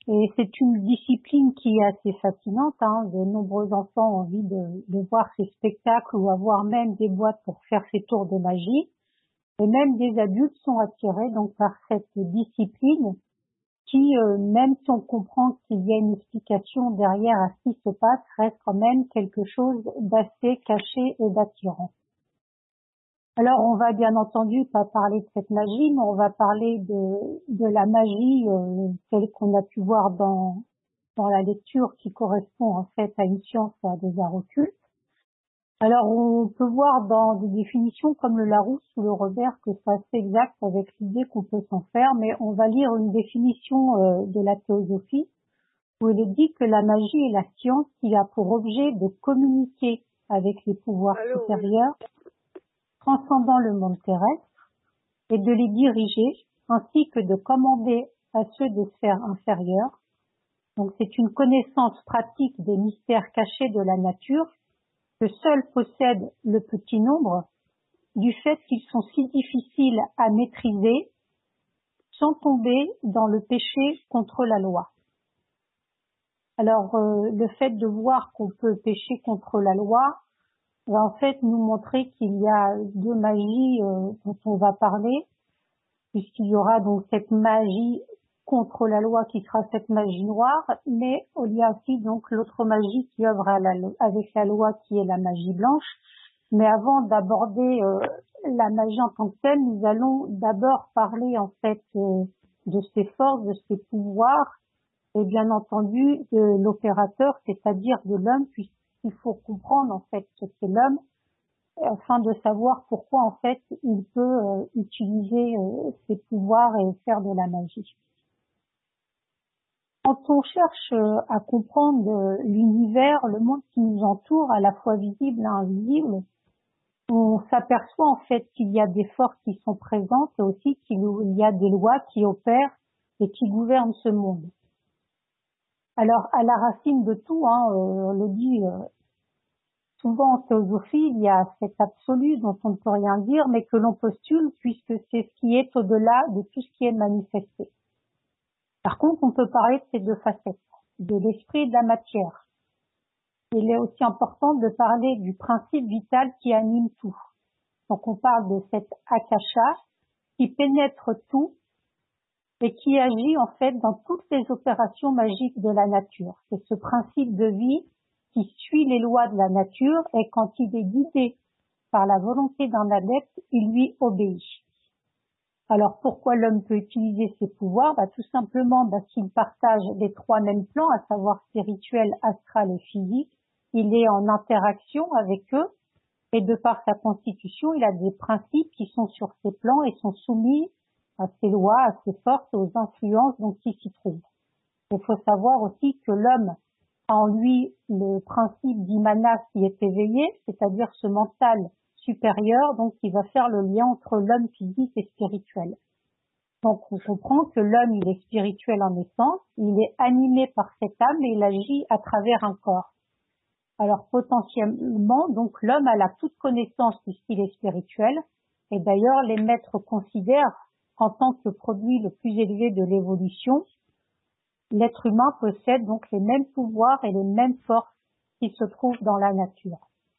Et c'est une discipline qui est assez fascinante. De nombreux enfants ont envie de voir ces spectacles ou avoir même des boîtes pour faire ces tours de magie. Et même des adultes sont attirés donc par cette discipline qui, même si on comprend qu'il y a une explication derrière à ce qui se passe, reste quand même quelque chose d'assez caché et d'attirant. Alors, on va bien entendu pas parler de cette magie, mais on va parler de la magie telle qu'on a pu voir dans la lecture qui correspond en fait à une science et à des arts occultes. Alors, on peut voir dans des définitions comme le Larousse ou le Robert que c'est assez exact avec l'idée qu'on peut s'en faire, mais on va lire une définition de la théosophie où il est dit que la magie est la science qui a pour objet de communiquer avec les pouvoirs supérieurs, transcendant le monde terrestre, et de les diriger, ainsi que de commander à ceux des sphères inférieures. Donc c'est une connaissance pratique des mystères cachés de la nature que seul possède le petit nombre, du fait qu'ils sont si difficiles à maîtriser sans tomber dans le péché contre la loi. Alors le fait de voir qu'on peut pécher contre la loi va en fait nous montrer qu'il y a deux magies dont on va parler, puisqu'il y aura donc cette magie contre la loi qui sera cette magie noire, mais il y a aussi donc l'autre magie qui œuvre avec la loi qui est la magie blanche. Mais avant d'aborder la magie en tant que telle, nous allons d'abord parler en fait de ses forces, de ses pouvoirs et bien entendu de l'opérateur, c'est-à-dire de l'homme, puisqu'il faut comprendre en fait ce qu'est l'homme afin de savoir pourquoi en fait il peut utiliser ses pouvoirs et faire de la magie. Quand on cherche à comprendre l'univers, le monde qui nous entoure, à la fois visible et invisible, on s'aperçoit en fait qu'il y a des forces qui sont présentes et aussi qu'il y a des lois qui opèrent et qui gouvernent ce monde. Alors, à la racine de tout, on le dit souvent en théosophie, il y a cet absolu dont on ne peut rien dire, mais que l'on postule puisque c'est ce qui est au-delà de tout ce qui est manifesté. Par contre, on peut parler de ces deux facettes, de l'esprit et de la matière. Il est aussi important de parler du principe vital qui anime tout. Donc on parle de cet akasha qui pénètre tout et qui agit en fait dans toutes les opérations magiques de la nature. C'est ce principe de vie qui suit les lois de la nature et quand il est guidé par la volonté d'un adepte, il lui obéit. Alors pourquoi l'homme peut utiliser ses pouvoirs? Tout simplement parce qu'il partage les trois mêmes plans, à savoir spirituel, astral et physique. Il est en interaction avec eux et de par sa constitution, il a des principes qui sont sur ces plans et sont soumis à ses lois, à ses forces et aux influences donc qui s'y trouvent. Il faut savoir aussi que l'homme a en lui le principe d'imana qui est éveillé, c'est-à-dire ce mental supérieur, donc qui va faire le lien entre l'homme physique et spirituel. Donc on comprend que l'homme il est spirituel en essence, il est animé par cette âme et il agit à travers un corps. Alors potentiellement, donc l'homme a la toute connaissance puisqu'il est spirituel, et d'ailleurs les maîtres considèrent qu'en tant que produit le plus élevé de l'évolution, l'être humain possède donc les mêmes pouvoirs et les mêmes forces qui se trouvent dans la nature.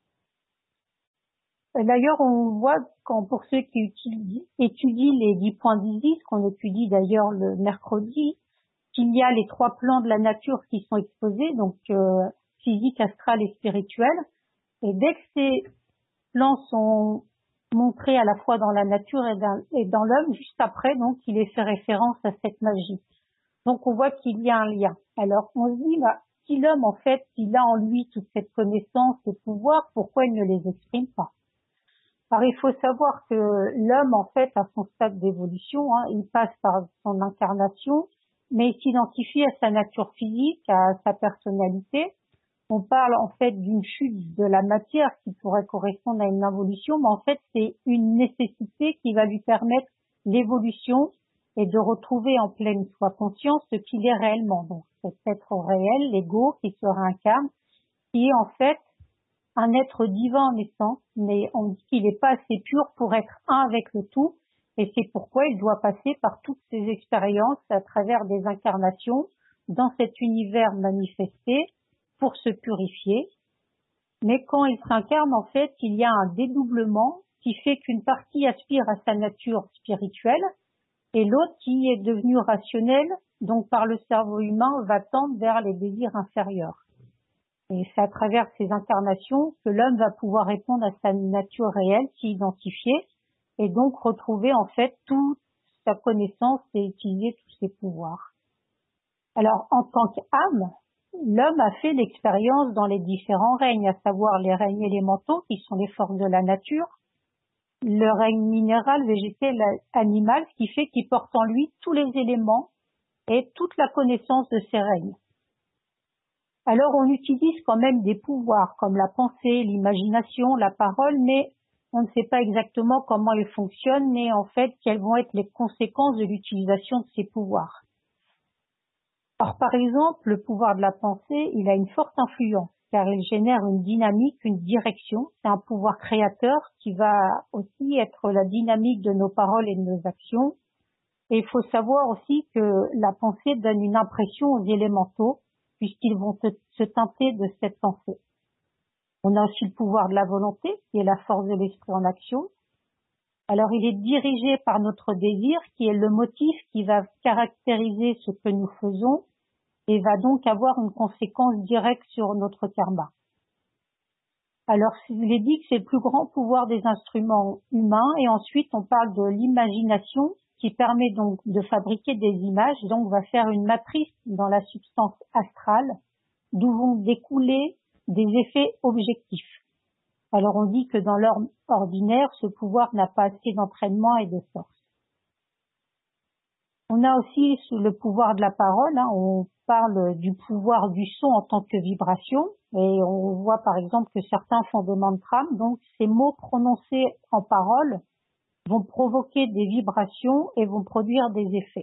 D'ailleurs, on voit pour ceux qui étudient les 10 points d'Isis, qu'on étudie d'ailleurs le mercredi, qu'il y a les 3 plans de la nature qui sont exposés, donc physique, astral et spirituel. Et dès que ces plans sont montrés à la fois dans la nature et dans l'homme, juste après, donc, il est fait référence à cette magie. Donc, on voit qu'il y a un lien. Alors, on se dit, si l'homme, en fait, il a en lui toute cette connaissance et pouvoir, pourquoi il ne les exprime pas? Alors, il faut savoir que l'homme, en fait, à son stade d'évolution, il passe par son incarnation, mais il s'identifie à sa nature physique, à sa personnalité. On parle, en fait, d'une chute de la matière qui pourrait correspondre à une involution, mais en fait, c'est une nécessité qui va lui permettre l'évolution et de retrouver en pleine soi conscience ce qu'il est réellement. Donc, cet être réel, l'ego, qui se réincarne, qui est en fait un être divin en essence, mais on dit qu'il n'est pas assez pur pour être un avec le tout, et c'est pourquoi il doit passer par toutes ces expériences à travers des incarnations dans cet univers manifesté pour se purifier. Mais quand il s'incarne, en fait, il y a un dédoublement qui fait qu'une partie aspire à sa nature spirituelle et l'autre qui est devenue rationnelle, donc par le cerveau humain, va tendre vers les désirs inférieurs. Et c'est à travers ces incarnations que l'homme va pouvoir répondre à sa nature réelle, s'y identifier, et donc retrouver en fait toute sa connaissance et utiliser tous ses pouvoirs. Alors, en tant qu'âme, l'homme a fait l'expérience dans les différents règnes, à savoir les règnes élémentaux, qui sont les forces de la nature, le règne minéral, végétal, animal, ce qui fait qu'il porte en lui tous les éléments et toute la connaissance de ces règnes. Alors on utilise quand même des pouvoirs comme la pensée, l'imagination, la parole, mais on ne sait pas exactement comment ils fonctionnent, mais en fait quelles vont être les conséquences de l'utilisation de ces pouvoirs. Or par exemple, le pouvoir de la pensée, il a une forte influence, car il génère une dynamique, une direction. C'est un pouvoir créateur qui va aussi être la dynamique de nos paroles et de nos actions. Et il faut savoir aussi que la pensée donne une impression aux élémentaux, puisqu'ils vont se teinter de cette pensée. On a aussi le pouvoir de la volonté, qui est la force de l'esprit en action. Alors il est dirigé par notre désir, qui est le motif qui va caractériser ce que nous faisons, et va donc avoir une conséquence directe sur notre karma. Alors, je l'ai dit que c'est le plus grand pouvoir des instruments humains, et ensuite on parle de l'imagination, qui permet donc de fabriquer des images, donc va faire une matrice dans la substance astrale, d'où vont découler des effets objectifs. Alors on dit que dans l'ordre ordinaire, ce pouvoir n'a pas assez d'entraînement et de force. On a aussi le pouvoir de la parole, on parle du pouvoir du son en tant que vibration, et on voit par exemple que certains font des mantras, donc ces mots prononcés en parole vont provoquer des vibrations et vont produire des effets.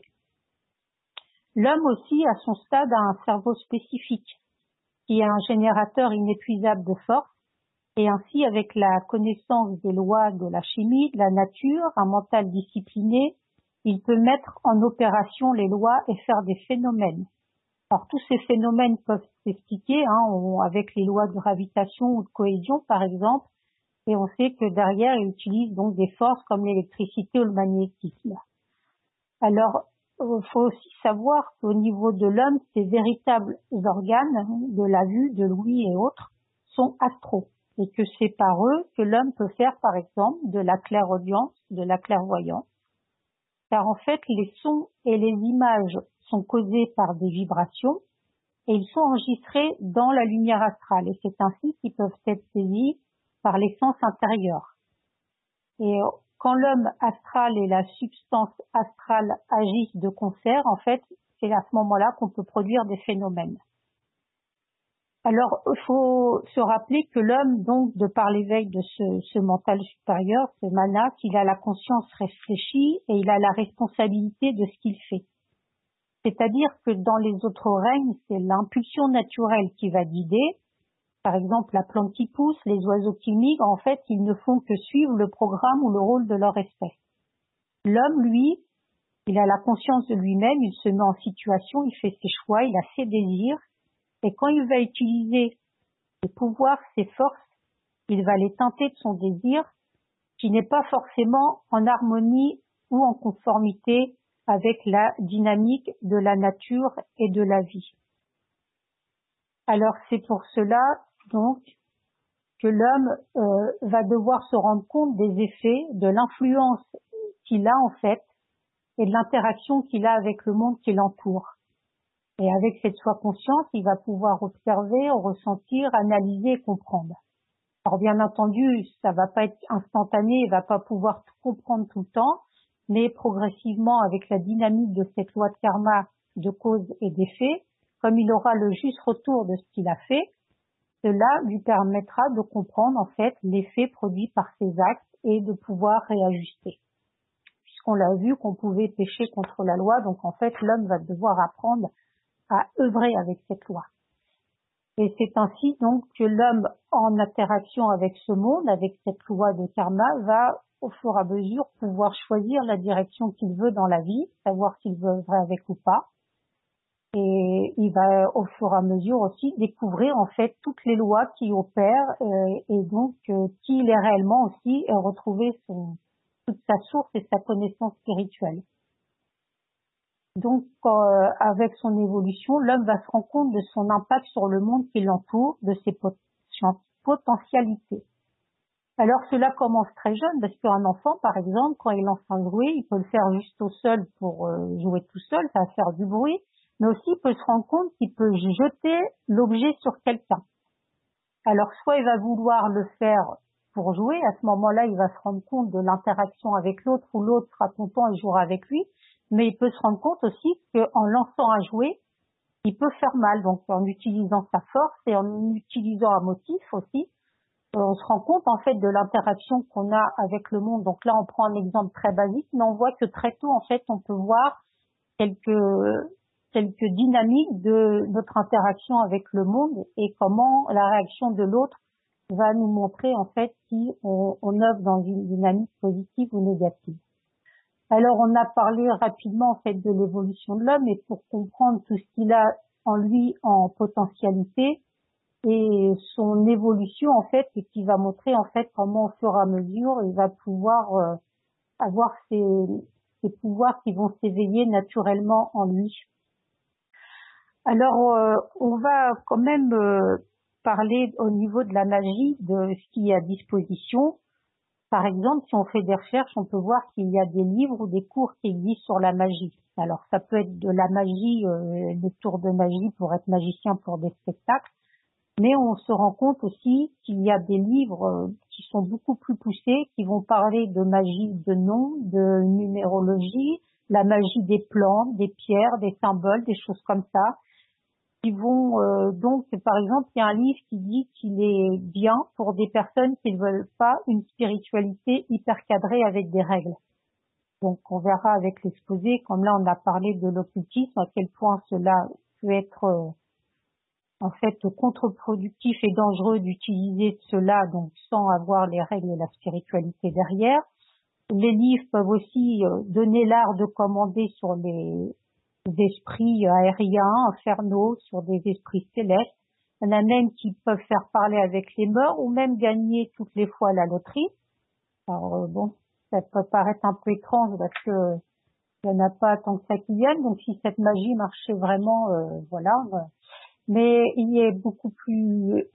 L'homme aussi, à son stade, a un cerveau spécifique, qui est un générateur inépuisable de force, et ainsi avec la connaissance des lois de la chimie, de la nature, un mental discipliné, il peut mettre en opération les lois et faire des phénomènes. Alors tous ces phénomènes peuvent s'expliquer avec les lois de gravitation ou de cohésion par exemple, et on sait que derrière ils utilisent donc des forces comme l'électricité ou le magnétisme. Alors il faut aussi savoir qu'au niveau de l'homme, ces véritables organes de la vue, de l'ouïe et autres sont astraux, et que c'est par eux que l'homme peut faire par exemple de la clairaudience, de la clairvoyance. Car en fait, les sons et les images sont causés par des vibrations et ils sont enregistrés dans la lumière astrale. Et c'est ainsi qu'ils peuvent être saisis par les sens intérieurs. Et quand l'homme astral et la substance astrale agissent de concert, en fait, c'est à ce moment-là qu'on peut produire des phénomènes. Alors, il faut se rappeler que l'homme, donc, de par l'éveil de ce mental supérieur, ce manas, il a la conscience réfléchie et il a la responsabilité de ce qu'il fait. C'est-à-dire que dans les autres règnes, c'est l'impulsion naturelle qui va guider. Par exemple, la plante qui pousse, les oiseaux qui migrent, en fait, ils ne font que suivre le programme ou le rôle de leur espèce. L'homme, lui, il a la conscience de lui-même, il se met en situation, il fait ses choix, il a ses désirs. Et quand il va utiliser ses pouvoirs, ses forces, il va les teinter de son désir, qui n'est pas forcément en harmonie ou en conformité avec la dynamique de la nature et de la vie. Alors c'est pour cela donc que l'homme va devoir se rendre compte des effets, de l'influence qu'il a en fait et de l'interaction qu'il a avec le monde qui l'entoure. Et avec cette soi-conscience, il va pouvoir observer, ressentir, analyser et comprendre. Alors bien entendu, ça va pas être instantané, il va pas pouvoir tout comprendre tout le temps, mais progressivement, avec la dynamique de cette loi de karma de cause et d'effet, comme il aura le juste retour de ce qu'il a fait, cela lui permettra de comprendre en fait l'effet produit par ses actes et de pouvoir réajuster. Puisqu'on l'a vu qu'on pouvait pécher contre la loi, donc en fait l'homme va devoir apprendre à œuvrer avec cette loi. Et c'est ainsi donc que l'homme, en interaction avec ce monde, avec cette loi de karma, va au fur et à mesure pouvoir choisir la direction qu'il veut dans la vie, savoir s'il veut œuvrer avec ou pas. Et il va au fur et à mesure aussi découvrir en fait toutes les lois qui opèrent et donc qui il est réellement aussi et retrouver toute sa source et sa connaissance spirituelle. Donc avec son évolution, l'homme va se rendre compte de son impact sur le monde qui l'entoure, de ses potentialités. Alors cela commence très jeune parce qu'un enfant, par exemple, quand il lance un jouet, il peut le faire juste au sol pour jouer tout seul, ça va faire du bruit, mais aussi il peut se rendre compte qu'il peut jeter l'objet sur quelqu'un. Alors soit il va vouloir le faire pour jouer, à ce moment-là il va se rendre compte de l'interaction avec l'autre ou l'autre sera content et jouera avec lui, mais il peut se rendre compte aussi qu'en lançant un jouet, il peut faire mal, donc en utilisant sa force et en utilisant un motif aussi. On se rend compte en fait de l'interaction qu'on a avec le monde. Donc là, on prend un exemple très basique, mais on voit que très tôt, en fait, on peut voir quelques dynamiques de notre interaction avec le monde et comment la réaction de l'autre va nous montrer en fait si on œuvre dans une dynamique positive ou négative. Alors, on a parlé rapidement en fait de l'évolution de l'homme et pour comprendre tout ce qu'il a en lui en potentialité, et son évolution en fait et qui va montrer en fait comment au fur et à mesure il va pouvoir avoir ces pouvoirs qui vont s'éveiller naturellement en lui. Alors on va quand même parler au niveau de la magie de ce qui est à disposition. Par exemple, si on fait des recherches, on peut voir qu'il y a des livres ou des cours qui existent sur la magie. Alors ça peut être de la magie, des tours de magie pour être magicien pour des spectacles. Mais on se rend compte aussi qu'il y a des livres qui sont beaucoup plus poussés, qui vont parler de magie de noms, de numérologie, la magie des plantes, des pierres, des symboles, des choses comme ça. Qui vont donc, par exemple, il y a un livre qui dit qu'il est bien pour des personnes qui ne veulent pas une spiritualité hyper cadrée avec des règles. Donc on verra avec l'exposé, comme là on a parlé de l'occultisme, à quel point cela peut être en fait contre-productif et dangereux d'utiliser cela donc sans avoir les règles et la spiritualité derrière. Les livres peuvent aussi donner l'art de commander sur les esprits aériens, infernaux, sur des esprits célestes. Il y en a même qui peuvent faire parler avec les morts ou même gagner toutes les fois la loterie. Alors bon, ça peut paraître un peu étrange parce que il n'y en a pas tant que ça qui viennent. Donc si cette magie marchait vraiment, voilà. Mais il est beaucoup plus,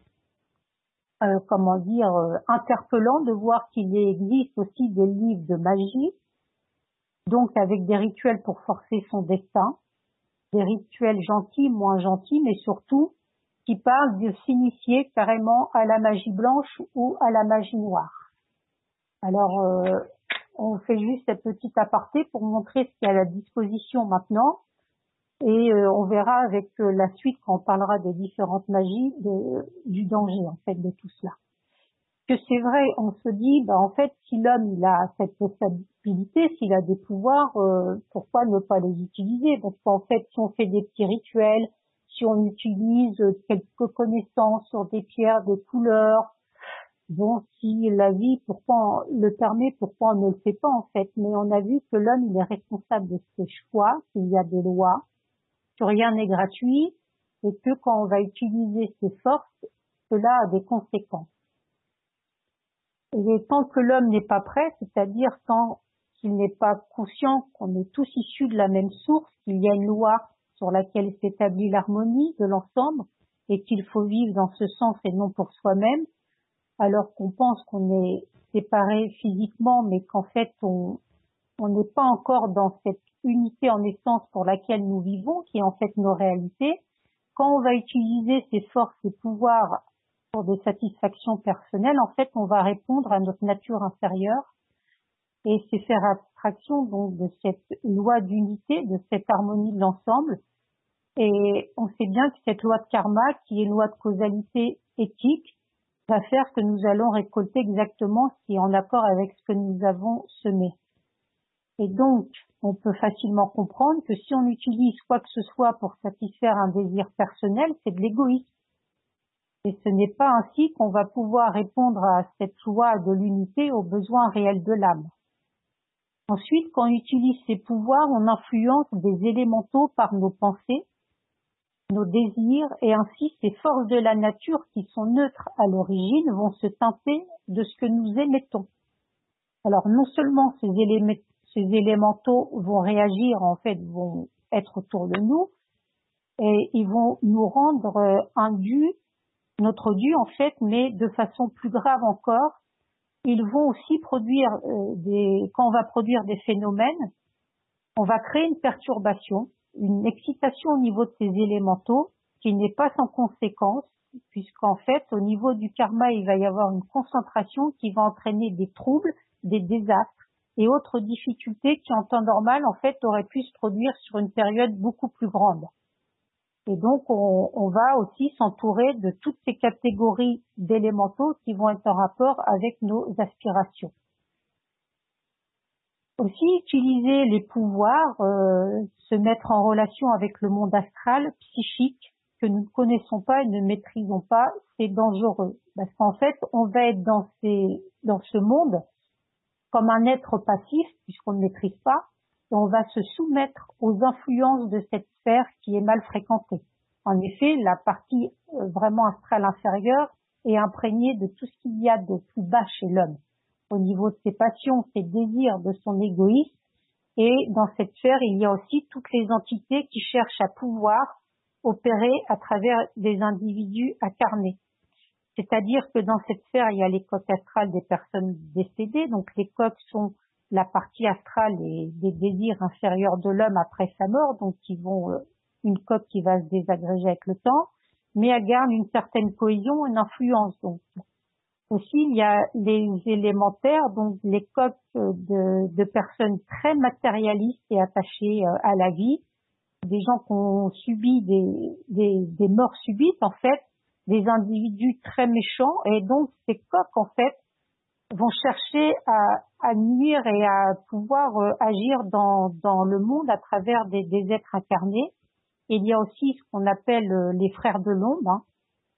interpellant de voir qu'il existe aussi des livres de magie, donc avec des rituels pour forcer son destin, des rituels gentils, moins gentils, mais surtout qui parlent de s'initier carrément à la magie blanche ou à la magie noire. Alors, on fait juste cette petite aparté pour montrer ce qu'il y a à la disposition maintenant. Et on verra avec la suite quand on parlera des différentes magies du danger en fait de tout cela. Que c'est vrai, on se dit en fait si l'homme il a cette possibilité, s'il a des pouvoirs, pourquoi ne pas les utiliser? Parce qu'en fait si on fait des petits rituels, si on utilise quelques connaissances sur des pierres, des couleurs, bon si la vie pourquoi on le permet, pourquoi on ne le fait pas en fait? Mais on a vu que l'homme il est responsable de ses choix, qu'il y a des lois, que rien n'est gratuit et que quand on va utiliser ses forces, cela a des conséquences. Et tant que l'homme n'est pas prêt, c'est-à-dire tant qu'il n'est pas conscient qu'on est tous issus de la même source, qu'il y a une loi sur laquelle s'établit l'harmonie de l'ensemble et qu'il faut vivre dans ce sens et non pour soi-même, alors qu'on pense qu'on est séparés physiquement, mais qu'en fait on n'est pas encore dans cette unité en essence pour laquelle nous vivons, qui est en fait nos réalités. Quand on va utiliser ces forces et pouvoirs pour des satisfactions personnelles, en fait, on va répondre à notre nature inférieure et c'est faire abstraction donc de cette loi d'unité, de cette harmonie de l'ensemble. Et on sait bien que cette loi de karma, qui est une loi de causalité éthique, va faire que nous allons récolter exactement ce qui est en accord avec ce que nous avons semé. Et donc, on peut facilement comprendre que si on utilise quoi que ce soit pour satisfaire un désir personnel, c'est de l'égoïsme. Et ce n'est pas ainsi qu'on va pouvoir répondre à cette loi de l'unité aux besoins réels de l'âme. Ensuite, quand on utilise ces pouvoirs, on influence des élémentaux par nos pensées nos désirs, et ainsi ces forces de la nature qui sont neutres à l'origine vont se teinter de ce que nous émettons. Alors non seulement ces élémentaux vont réagir, en fait, vont être autour de nous, et ils vont nous rendre notre dû en fait, mais de façon plus grave encore, ils vont aussi produire quand on va produire des phénomènes, on va créer une perturbation, une excitation au niveau de ces élémentaux qui n'est pas sans conséquence, puisqu'en fait, au niveau du karma, il va y avoir une concentration qui va entraîner des troubles, des désastres et autres difficultés qui, en temps normal, en fait, auraient pu se produire sur une période beaucoup plus grande. Et donc, on va aussi s'entourer de toutes ces catégories d'élémentaux qui vont être en rapport avec nos aspirations. Aussi, utiliser les pouvoirs, se mettre en relation avec le monde astral, psychique, que nous ne connaissons pas et ne maîtrisons pas, c'est dangereux. Parce qu'en fait, on va être dans ce monde comme un être passif, puisqu'on ne maîtrise pas, et on va se soumettre aux influences de cette sphère qui est mal fréquentée. En effet, la partie vraiment astrale inférieure est imprégnée de tout ce qu'il y a de plus bas chez l'homme, au niveau de ses passions, ses désirs, de son égoïsme. Et dans cette sphère, il y a aussi toutes les entités qui cherchent à pouvoir opérer à travers des individus incarnés. C'est-à-dire que dans cette sphère, il y a les coques astrales des personnes décédées. Donc les coques sont la partie astrale et des désirs inférieurs de l'homme après sa mort, donc une coque qui va se désagréger avec le temps, mais elle garde une certaine cohésion, une influence. Donc aussi, il y a les élémentaires, donc les coques de personnes très matérialistes et attachées à la vie, des gens qui ont subi des morts subites, en fait, des individus très méchants, et donc ces coques, en fait, vont chercher à nuire et à pouvoir agir dans le monde à travers des êtres incarnés. Et il y a aussi ce qu'on appelle les frères de l'ombre, hein,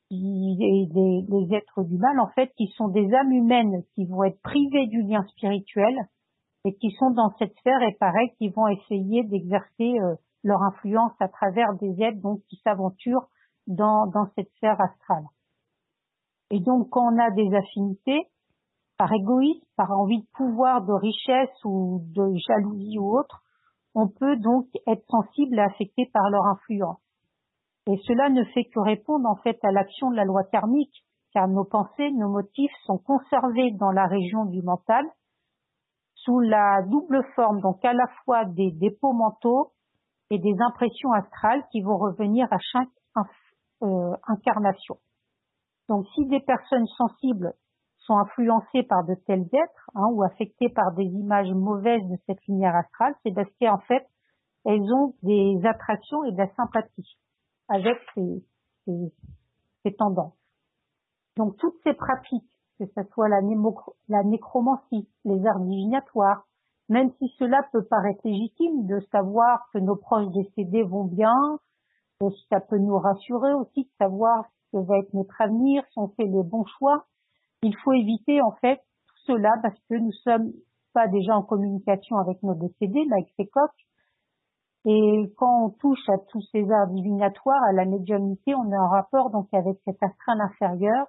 les êtres du mal, en fait, qui sont des âmes humaines qui vont être privées du lien spirituel et qui sont dans cette sphère, et pareil, qui vont essayer d'exercer leur influence à travers des êtres donc qui s'aventurent dans cette sphère astrale. Et donc, quand on a des affinités, par égoïsme, par envie de pouvoir, de richesse ou de jalousie ou autre, on peut donc être sensible et affecté par leur influence. Et cela ne fait que répondre en fait à l'action de la loi karmique, car nos pensées, nos motifs sont conservés dans la région du mental sous la double forme, donc à la fois des dépôts mentaux et des impressions astrales qui vont revenir à chaque incarnation. Donc si des personnes sensibles sont influencées par de tels êtres, hein, ou affectées par des images mauvaises de cette lumière astrale, c'est parce qu'en fait, elles ont des attractions et de la sympathie avec ces tendances. Donc toutes ces pratiques, que ce soit la nécromancie, les arts divinatoires, même si cela peut paraître légitime de savoir que nos proches décédés vont bien, ça peut nous rassurer aussi de savoir ce que va être notre avenir, si on fait les bons choix. Il faut éviter en fait tout cela parce que nous sommes pas déjà en communication avec nos décédés, mais avec ces coques. Et quand on touche à tous ces arts divinatoires, à la médiumnité, on a un rapport donc avec cet astral inférieur.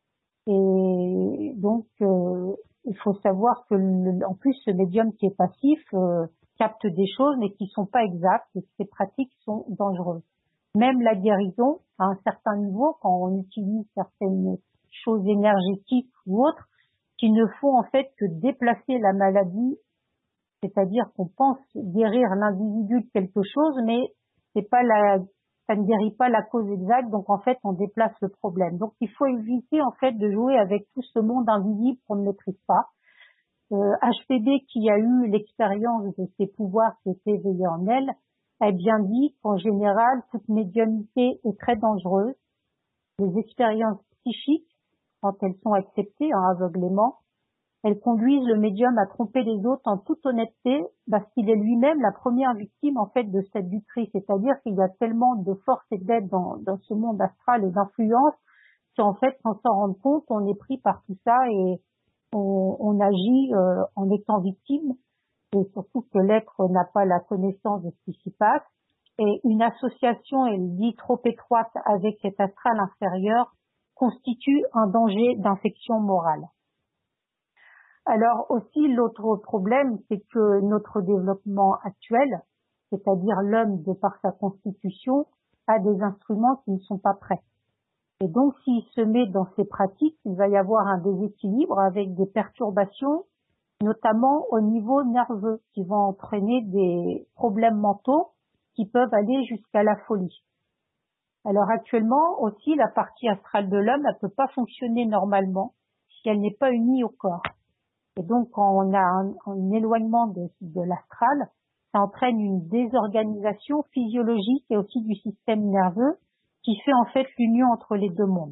Et donc, il faut savoir que en plus, ce médium qui est passif capte des choses, mais qui sont pas exactes, et que ces pratiques sont dangereuses. Même la guérison, à un certain niveau, quand on utilise certaines choses énergétiques ou autres, qui ne font en fait que déplacer la maladie, c'est-à-dire qu'on pense guérir l'individu de quelque chose, mais ça ne guérit pas la cause exacte, donc en fait on déplace le problème. Donc il faut éviter en fait de jouer avec tout ce monde invisible qu'on ne maîtrise pas. HPB, qui a eu l'expérience de ses pouvoirs qui étaient éveillés en elle, a bien dit qu'en général toute médiumnité est très dangereuse. Les expériences psychiques, quand elles sont acceptées en aveuglément, elles conduisent le médium à tromper les autres en toute honnêteté parce qu'il est lui-même la première victime en fait de cette buterie. C'est-à-dire qu'il y a tellement de force et d'aide dans ce monde astral et d'influence qu'en fait, sans s'en rendre compte, on est pris par tout ça et on agit en étant victime, et surtout que l'être n'a pas la connaissance de ce qui s'y passe. et une association, elle dit trop étroite avec cet astral inférieur, constitue un danger d'infection morale. Alors aussi, l'autre problème, c'est que notre développement actuel, c'est-à-dire l'homme de par sa constitution, a des instruments qui ne sont pas prêts. Et donc, s'il se met dans ces pratiques, il va y avoir un déséquilibre avec des perturbations, notamment au niveau nerveux, qui vont entraîner des problèmes mentaux qui peuvent aller jusqu'à la folie. Alors actuellement aussi, la partie astrale de l'homme, elle ne peut pas fonctionner normalement si elle n'est pas unie au corps. Et donc, quand on a un éloignement de l'astral, ça entraîne une désorganisation physiologique et aussi du système nerveux qui fait en fait l'union entre les deux mondes.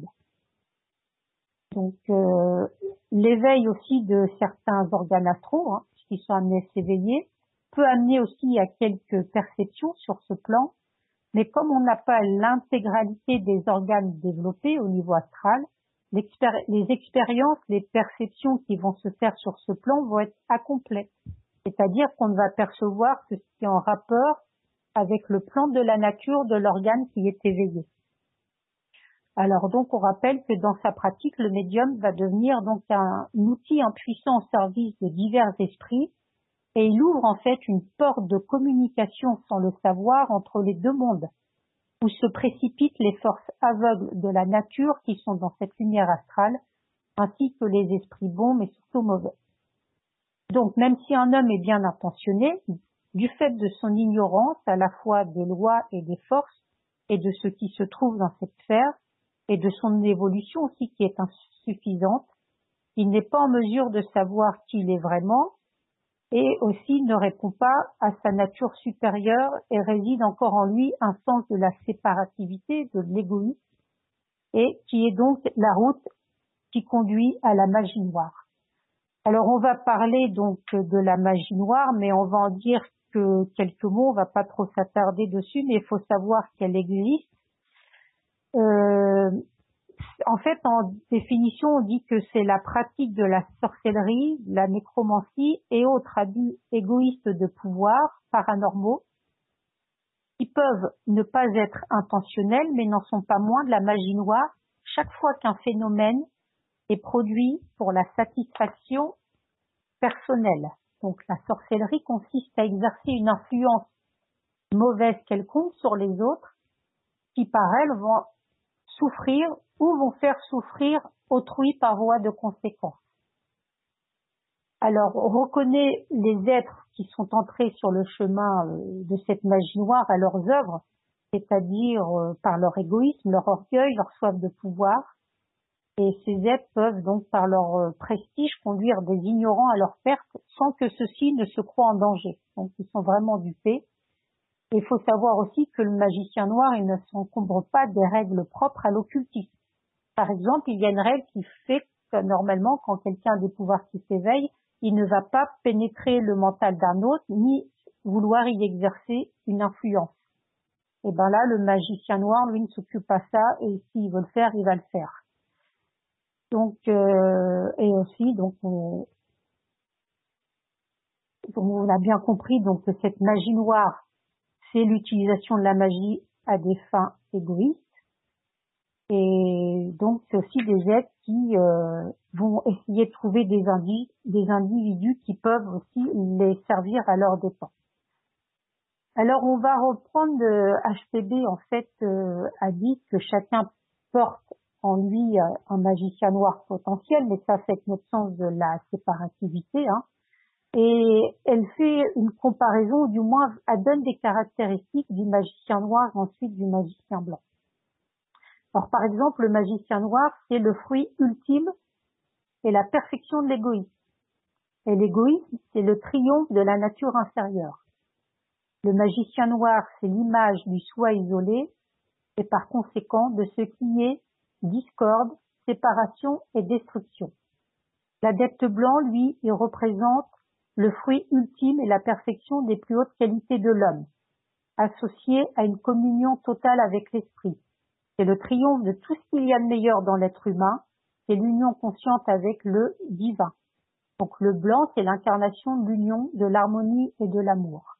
Donc, l'éveil aussi de certains organes astraux, qui sont amenés à s'éveiller, peut amener aussi à quelques perceptions sur ce plan, mais comme on n'a pas l'intégralité des organes développés au niveau astral, les expériences, les perceptions qui vont se faire sur ce plan vont être incomplètes. C'est-à-dire qu'on ne va percevoir que ce qui est en rapport avec le plan de la nature de l'organe qui est éveillé. Alors donc on rappelle que dans sa pratique, le médium va devenir donc un outil impuissant au service de divers esprits et il ouvre en fait une porte de communication sans le savoir entre les deux mondes où se précipitent les forces aveugles de la nature qui sont dans cette lumière astrale ainsi que les esprits bons mais surtout mauvais. Donc même si un homme est bien intentionné, du fait de son ignorance à la fois des lois et des forces et de ce qui se trouve dans cette sphère, et de son évolution aussi qui est insuffisante, il n'est pas en mesure de savoir qui il est vraiment et aussi ne répond pas à sa nature supérieure et réside encore en lui un sens de la séparativité, de l'égoïsme et qui est donc la route qui conduit à la magie noire. Alors on va parler donc de la magie noire, mais on va en dire que quelques mots, on va pas trop s'attarder dessus, mais il faut savoir qu'elle existe. En fait, en définition, on dit que c'est la pratique de la sorcellerie, la nécromancie et autres abus égoïstes de pouvoir paranormaux qui peuvent ne pas être intentionnels, mais n'en sont pas moins de la magie noire chaque fois qu'un phénomène est produit pour la satisfaction personnelle. Donc la sorcellerie consiste à exercer une influence mauvaise quelconque sur les autres qui par elle vont souffrir ou vont faire souffrir autrui par voie de conséquence. Alors, on reconnaît les êtres qui sont entrés sur le chemin de cette magie noire à leurs œuvres, c'est-à-dire par leur égoïsme, leur orgueil, leur soif de pouvoir. Et ces êtres peuvent donc, par leur prestige, conduire des ignorants à leur perte sans que ceux-ci ne se croient en danger. Donc, ils sont vraiment dupés. Il faut savoir aussi que le magicien noir, il ne s'encombre pas des règles propres à l'occultisme. Par exemple, il y a une règle qui fait que normalement, quand quelqu'un a des pouvoirs qui s'éveille, il ne va pas pénétrer le mental d'un autre, ni vouloir y exercer une influence. Et ben là, le magicien noir, lui, ne s'occupe pas de ça, et s'il veut le faire, il va le faire. Donc, et aussi, donc, on a bien compris donc que cette magie noire, c'est l'utilisation de la magie à des fins égoïstes. Et donc, c'est aussi des êtres qui vont essayer de trouver des individus qui peuvent aussi les servir à leurs dépens. Alors, on va reprendre HPB, en fait, a dit que chacun porte en lui un magicien noir potentiel, mais ça, c'est notre sens de la séparativité, hein. Et elle fait une comparaison, ou du moins, elle donne des caractéristiques du magicien noir et ensuite du magicien blanc. Alors, par exemple, le magicien noir, c'est le fruit ultime et la perfection de l'égoïsme. Et l'égoïsme, c'est le triomphe de la nature inférieure. Le magicien noir, c'est l'image du soi isolé et par conséquent de ce qui est discorde, séparation et destruction. L'adepte blanc, lui, il représente le fruit ultime et la perfection des plus hautes qualités de l'homme, associé à une communion totale avec l'esprit. C'est le triomphe de tout ce qu'il y a de meilleur dans l'être humain, c'est l'union consciente avec le divin. Donc le blanc, c'est l'incarnation de l'union, de l'harmonie et de l'amour.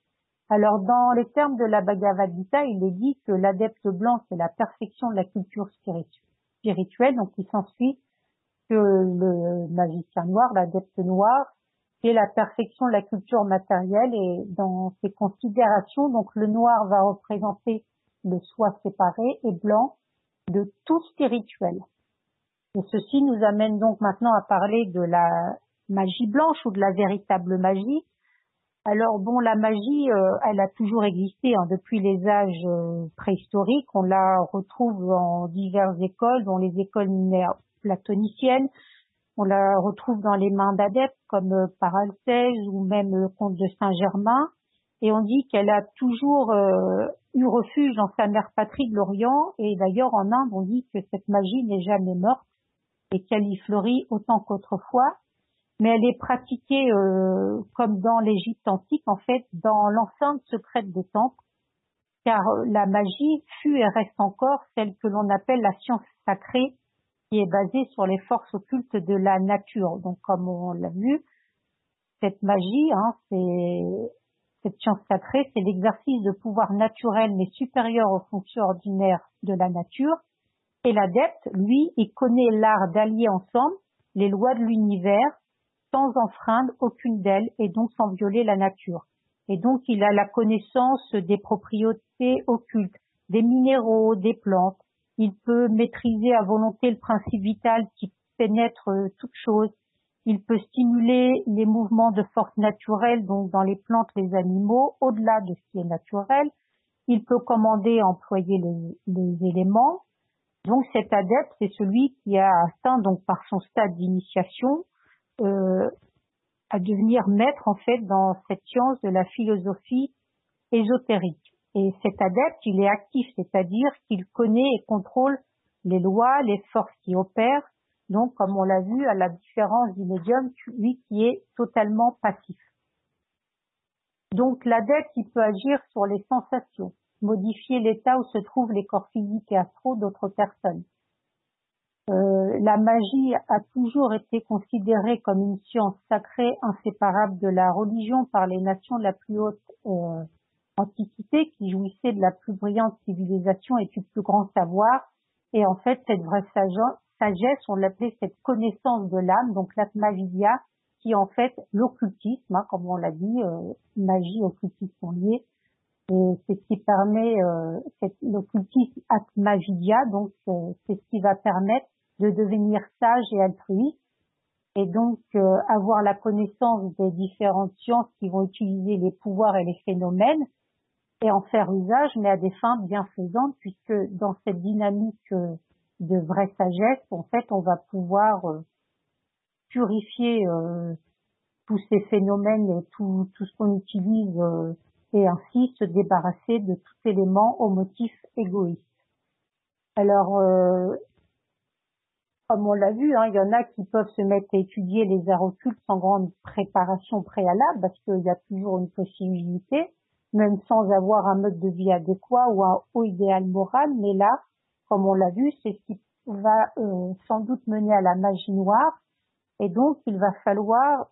Alors, dans les termes de la Bhagavad Gita, il est dit que l'adepte blanc, c'est la perfection de la culture spirituelle. Donc, il s'ensuit que le magicien noir, l'adepte noir, c'est la perfection de la culture matérielle. Et dans ces considérations, donc le noir va représenter le soi séparé et blanc de tout spirituel. Et ceci nous amène donc maintenant à parler de la magie blanche ou de la véritable magie. Alors bon, la magie, elle a toujours existé depuis les âges préhistoriques. On la retrouve dans diverses écoles, dont les écoles platoniciennes. On la retrouve dans les mains d'adeptes comme Paracelse ou même le comte de Saint-Germain. Et on dit qu'elle a toujours eu refuge dans sa mère patrie de l'Orient. Et d'ailleurs, en Inde, on dit que cette magie n'est jamais morte et qu'elle y fleurit autant qu'autrefois. Mais elle est pratiquée comme dans l'Égypte antique, en fait, dans l'enceinte secrète des temples, car la magie fut et reste encore celle que l'on appelle la science sacrée, qui est basée sur les forces occultes de la nature. Donc, comme on l'a vu, cette magie, cette science sacrée, c'est l'exercice de pouvoir naturel mais supérieur aux fonctions ordinaires de la nature. Et l'adepte, lui, il connaît l'art d'allier ensemble les lois de l'univers sans enfreindre aucune d'elles et donc sans violer la nature. Et donc, il a la connaissance des propriétés occultes, des minéraux, des plantes. Il peut maîtriser à volonté le principe vital qui pénètre toute chose. Il peut stimuler les mouvements de force naturelle, donc dans les plantes, les animaux, au-delà de ce qui est naturel. Il peut commander et employer les éléments. Donc, cet adepte, c'est celui qui a atteint, donc par son stade d'initiation, à devenir maître en fait dans cette science de la philosophie ésotérique. Et cet adepte, il est actif, c'est-à-dire qu'il connaît et contrôle les lois, les forces qui opèrent. Donc, comme on l'a vu, à la différence du médium, lui qui est totalement passif. Donc, l'adepte, il peut agir sur les sensations, modifier l'état où se trouvent les corps physiques et astraux d'autres personnes. La magie a toujours été considérée comme une science sacrée inséparable de la religion par les nations de la plus haute antiquité qui jouissaient de la plus brillante civilisation et du plus grand savoir. Et en fait, cette vraie sagesse, on l'appelait cette connaissance de l'âme, donc l'atma vidya, qui est en fait l'occultisme, comme on l'a dit, magie et occultisme sont liés. Et c'est ce qui permet, l'occultisme atma vidya, donc c'est ce qui va permettre de devenir sage et altruiste, et donc avoir la connaissance des différentes sciences qui vont utiliser les pouvoirs et les phénomènes, et en faire usage, mais à des fins bienfaisantes, puisque dans cette dynamique de vraie sagesse, en fait, on va pouvoir purifier tous ces phénomènes, tout ce qu'on utilise, et ainsi se débarrasser de tout élément au motif égoïste. Alors, comme on l'a vu, il y en a qui peuvent se mettre à étudier les arts occultes sans grande préparation préalable, parce qu'il y a toujours une possibilité, même sans avoir un mode de vie adéquat ou un haut idéal moral. Mais là, comme on l'a vu, c'est ce qui va sans doute mener à la magie noire. Et donc, il va falloir,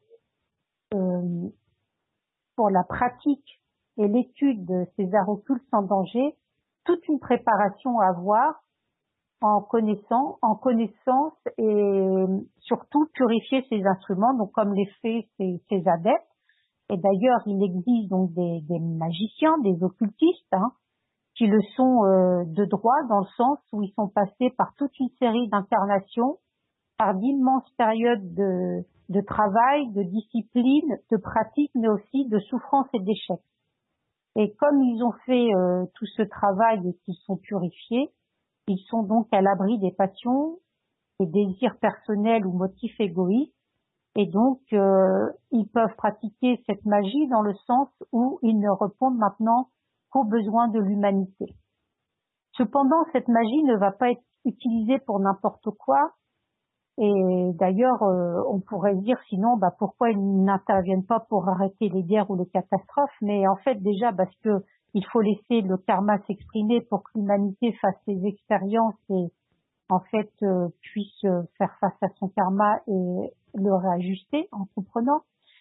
pour la pratique et l'étude de ces arts occultes sans danger, toute une préparation à avoir en connaissance et surtout purifier ces instruments, donc comme les fait ces adeptes. Et d'ailleurs, il existe donc des magiciens, des occultistes, qui le sont de droit, dans le sens où ils sont passés par toute une série d'incarnations, par d'immenses périodes de travail, de discipline, de pratique, mais aussi de souffrance et d'échec. Et comme ils ont fait tout ce travail et qu'ils sont purifiés, ils sont donc à l'abri des passions, des désirs personnels ou motifs égoïstes, et donc ils peuvent pratiquer cette magie dans le sens où ils ne répondent maintenant qu'aux besoins de l'humanité. Cependant, cette magie ne va pas être utilisée pour n'importe quoi, et d'ailleurs on pourrait dire sinon pourquoi ils n'interviennent pas pour arrêter les guerres ou les catastrophes, mais en fait déjà parce que il faut laisser le karma s'exprimer pour que l'humanité fasse ses expériences et en fait puisse faire face à son karma et le réajuster en comprenant.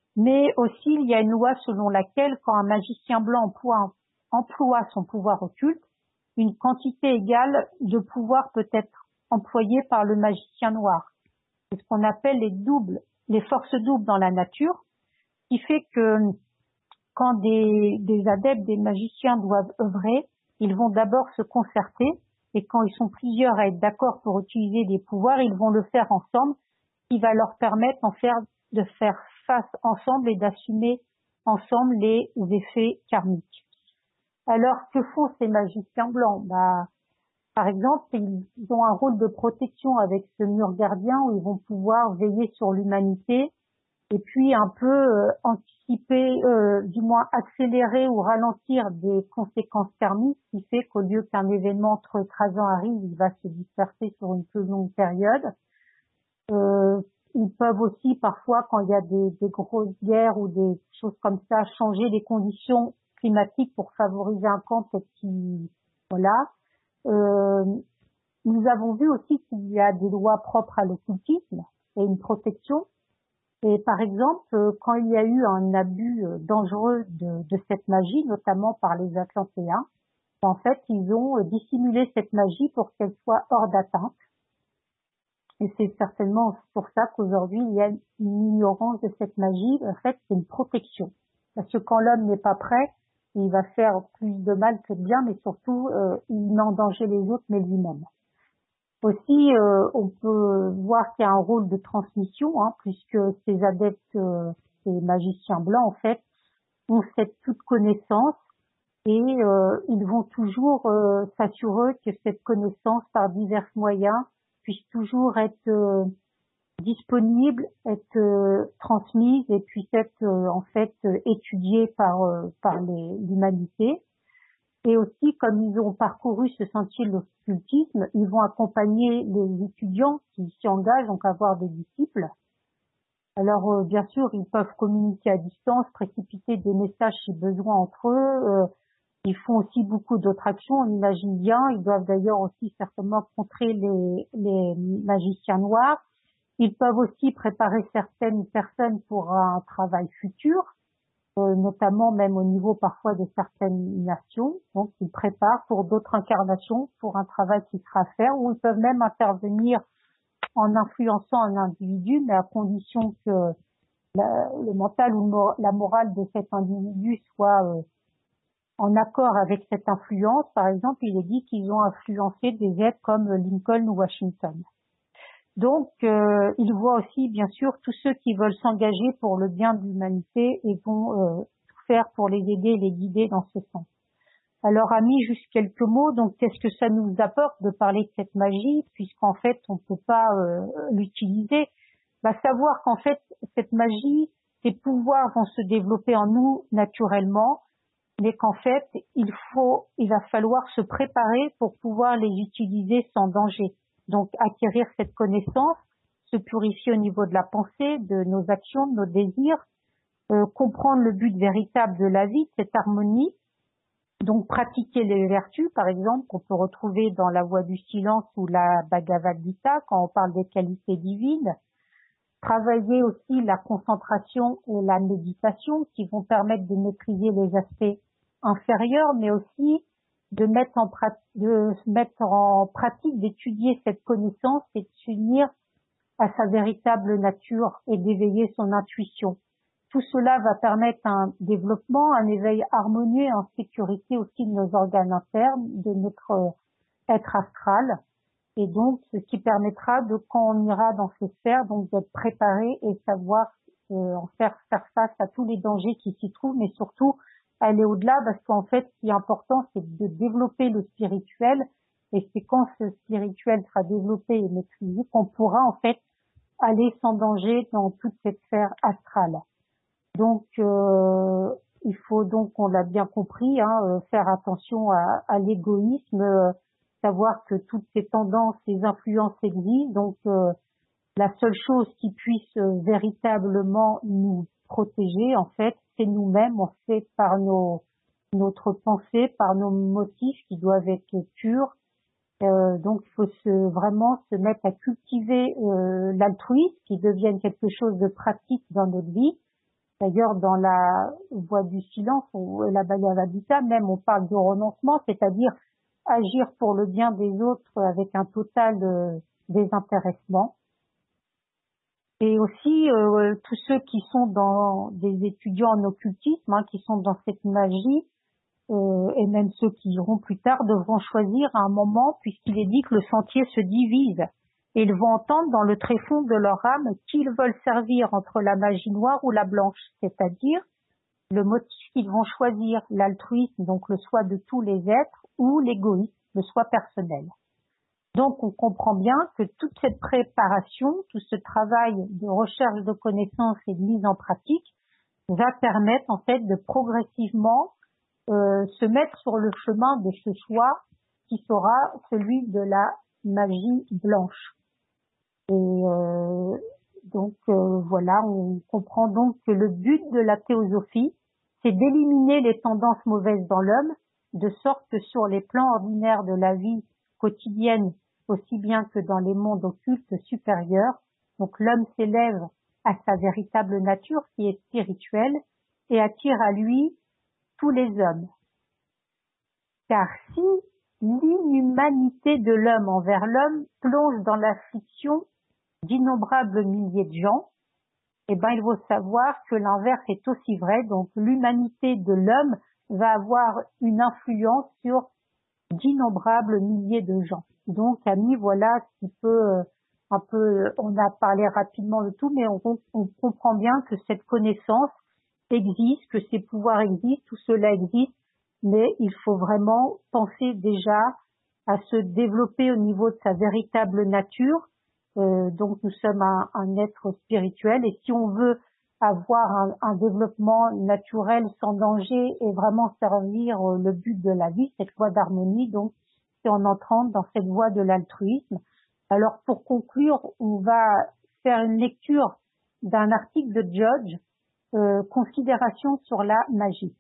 Mais aussi, il y a une loi selon laquelle, quand un magicien blanc emploie son pouvoir occulte, une quantité égale de pouvoir peut être employée par le magicien noir. C'est ce qu'on appelle les forces doubles dans la nature, qui fait que quand des adeptes, des magiciens doivent œuvrer, ils vont d'abord se concerter, et quand ils sont plusieurs à être d'accord pour utiliser des pouvoirs, ils vont le faire ensemble, ce qui va leur permettre de faire face ensemble et d'assumer ensemble les effets karmiques. Alors, que font ces magiciens blancs? Par exemple, ils ont un rôle de protection avec ce mur gardien où ils vont pouvoir veiller sur l'humanité et puis un peu anticiper, du moins accélérer ou ralentir des conséquences karmiques, ce qui fait qu'au lieu qu'un événement trop écrasant arrive, il va se disperser sur une plus longue période. Ils peuvent aussi parfois, quand il y a des grosses guerres ou des choses comme ça, changer les conditions climatiques pour favoriser un camp peut-être qui, voilà. Nous avons vu aussi qu'il y a des lois propres à l'occultisme et une protection. Et par exemple, quand il y a eu un abus dangereux de cette magie, notamment par les Atlantéens, en fait, ils ont dissimulé cette magie pour qu'elle soit hors d'atteinte. Et c'est certainement pour ça qu'aujourd'hui, il y a une ignorance de cette magie. En fait, c'est une protection. Parce que quand l'homme n'est pas prêt, il va faire plus de mal que de bien, mais surtout, il met en danger les autres, mais lui-même. Aussi, on peut voir qu'il y a un rôle de transmission, puisque ces adeptes, ces magiciens blancs, en fait, ont cette toute connaissance et ils vont toujours s'assurer que cette connaissance, par divers moyens, puisse toujours être disponible, être transmise et puisse être en fait étudiée par l'humanité. Et aussi, comme ils ont parcouru ce sentier de l'occultisme, ils vont accompagner les étudiants qui s'y engagent, donc avoir des disciples. Alors, bien sûr, ils peuvent communiquer à distance, précipiter des messages si besoin entre eux. Ils font aussi beaucoup d'autres actions, on imagine bien. Ils doivent d'ailleurs aussi certainement contrer les magiciens noirs. Ils peuvent aussi préparer certaines personnes pour un travail futur, notamment même au niveau parfois de certaines nations. Donc, ils préparent pour d'autres incarnations, pour un travail qui sera à faire, ou ils peuvent même intervenir en influençant un individu, mais à condition que le mental ou la morale de cet individu soit en accord avec cette influence. Par exemple, il est dit qu'ils ont influencé des êtres comme Lincoln ou Washington. Donc, ils voient aussi, bien sûr, tous ceux qui veulent s'engager pour le bien de l'humanité et vont tout faire pour les aider et les guider dans ce sens. Alors, amis, juste quelques mots. Donc, qu'est-ce que ça nous apporte de parler de cette magie, puisqu'en fait, on ne peut pas l'utiliser? Savoir qu'en fait, cette magie, ces pouvoirs vont se développer en nous naturellement, mais qu'en fait, il va falloir se préparer pour pouvoir les utiliser sans danger. Donc, acquérir cette connaissance, se purifier au niveau de la pensée, de nos actions, de nos désirs, comprendre le but véritable de la vie, cette harmonie. Donc, pratiquer les vertus, par exemple, qu'on peut retrouver dans la voie du silence ou la Bhagavad Gita, quand on parle des qualités divines. Travailler aussi la concentration et la méditation, qui vont permettre de maîtriser les aspects inférieurs, mais aussi de mettre en pratique, d'étudier cette connaissance et de s'unir à sa véritable nature et d'éveiller son intuition. Tout cela va permettre un développement, un éveil harmonieux et en sécurité aussi de nos organes internes, de notre être astral. Et donc, ce qui permettra de, quand on ira dans ces sphères, donc d'être préparé et savoir en faire face à tous les dangers qui s'y trouvent, mais surtout aller au-delà, parce qu'en fait, ce qui est important, c'est de développer le spirituel. Et c'est quand ce spirituel sera développé et maîtrisé qu'on pourra en fait aller sans danger dans toute cette sphère astrale. Donc, il faut donc, on l'a bien compris, faire attention à l'égoïsme, savoir que toutes ces tendances, ces influences existent. Donc, la seule chose qui puisse véritablement nous protéger, en fait, c'est nous-mêmes. On fait par notre pensée, par nos motifs qui doivent être purs. Donc, il faut vraiment se mettre à cultiver l'altruisme, qui devienne quelque chose de pratique dans notre vie. D'ailleurs, dans la voie du silence ou la Bhagavad Gita, même on parle de renoncement, c'est-à-dire agir pour le bien des autres avec un total désintéressement. Et aussi tous ceux qui sont dans des étudiants en occultisme, qui sont dans cette magie, et même ceux qui iront plus tard devront choisir à un moment, puisqu'il est dit que le sentier se divise. Et ils vont entendre dans le tréfonds de leur âme qu'ils veulent servir entre la magie noire ou la blanche, c'est-à-dire le motif qu'ils vont choisir, l'altruisme, donc le soi de tous les êtres, ou l'égoïsme, le soi personnel. Donc on comprend bien que toute cette préparation, tout ce travail de recherche de connaissances et de mise en pratique va permettre en fait de progressivement se mettre sur le chemin de ce choix qui sera celui de la magie blanche. Et donc voilà, on comprend donc que le but de la théosophie, c'est d'éliminer les tendances mauvaises dans l'homme, de sorte que sur les plans ordinaires de la vie quotidienne, aussi bien que dans les mondes occultes supérieurs, donc l'homme s'élève à sa véritable nature qui est spirituelle et attire à lui tous les hommes. Car si l'inhumanité de l'homme envers l'homme plonge dans l'affliction d'innombrables milliers de gens, eh ben, il faut savoir que l'inverse est aussi vrai. Donc, l'humanité de l'homme va avoir une influence sur d'innombrables milliers de gens. Donc, Camille, voilà ce qui peut un peu, on a parlé rapidement de tout, mais on comprend bien que cette connaissance existe, que ces pouvoirs existent, tout cela existe, mais il faut vraiment penser déjà à se développer au niveau de sa véritable nature. Donc nous sommes un être spirituel et si on veut avoir un développement naturel sans danger et vraiment servir le but de la vie, cette voie d'harmonie, donc c'est en entrant dans cette voie de l'altruisme. Alors pour conclure, on va faire une lecture d'un article de Judge, considération sur la magie.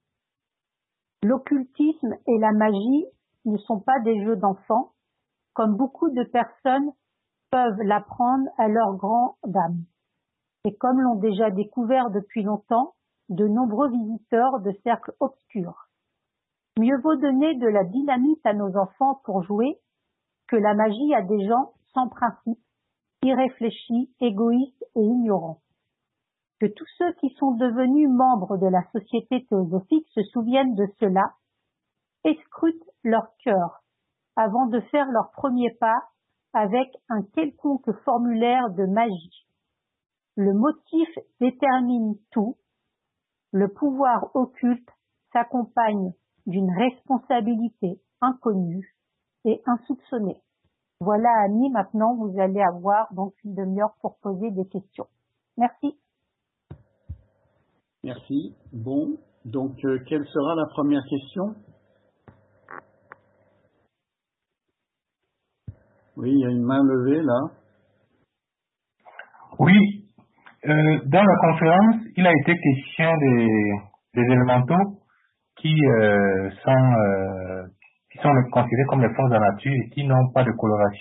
L'occultisme et la magie ne sont pas des jeux d'enfants, comme beaucoup de personnes peuvent l'apprendre à leur grand dam. Et comme l'ont déjà découvert depuis longtemps de nombreux visiteurs de cercles obscurs. Mieux vaut donner de la dynamite à nos enfants pour jouer que la magie à des gens sans principe, irréfléchis, égoïstes et ignorants. Que tous ceux qui sont devenus membres de la société théosophique se souviennent de cela et scrutent leur cœur avant de faire leur premier pas avec un quelconque formulaire de magie. Le motif détermine tout. Le pouvoir occulte s'accompagne d'une responsabilité inconnue et insoupçonnée. Voilà, Annie, maintenant vous allez avoir donc une demi-heure pour poser des questions. Merci. Merci. Bon, donc quelle sera la première question? Oui, il y a une main levée là. Oui, dans la conférence, il a été question des élémentaux qui sont considérés comme les forces de la nature et qui n'ont pas de coloration.